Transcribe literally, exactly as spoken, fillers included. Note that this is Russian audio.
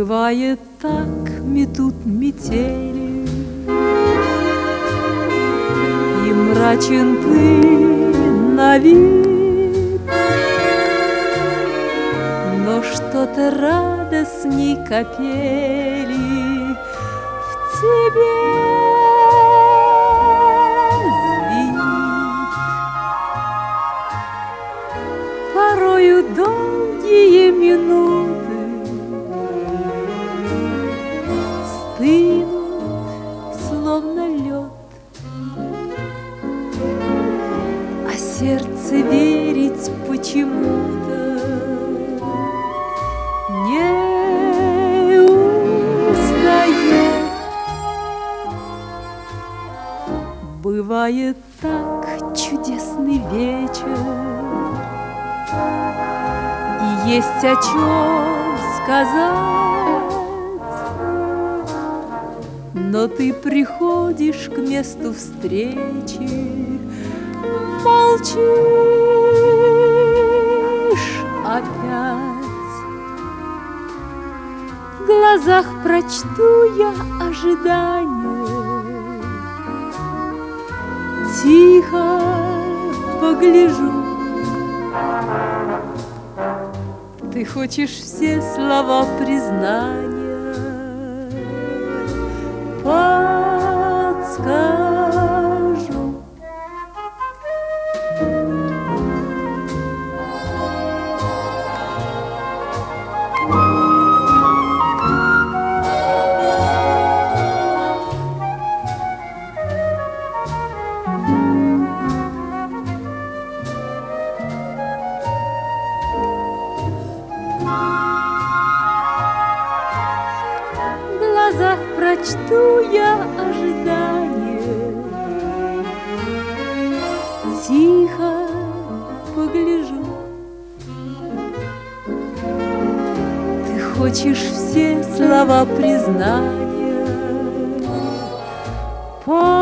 Бывает так, метут метели, и мрачен ты на вид, но что-то радостней капели в тебе звенит. Порою долгие минуты стынут, словно лед, а сердце верить почему-то не устает. Бывает так чудесный вечер, и есть о чем сказать, но ты приходишь к месту встречи, молчишь опять. В глазах прочту я ожидание, тихо погляжу. Ты хочешь все слова признания, подскажу. В глазах прочту я ожидание, тихо погляжу. Ты хочешь все слова признания,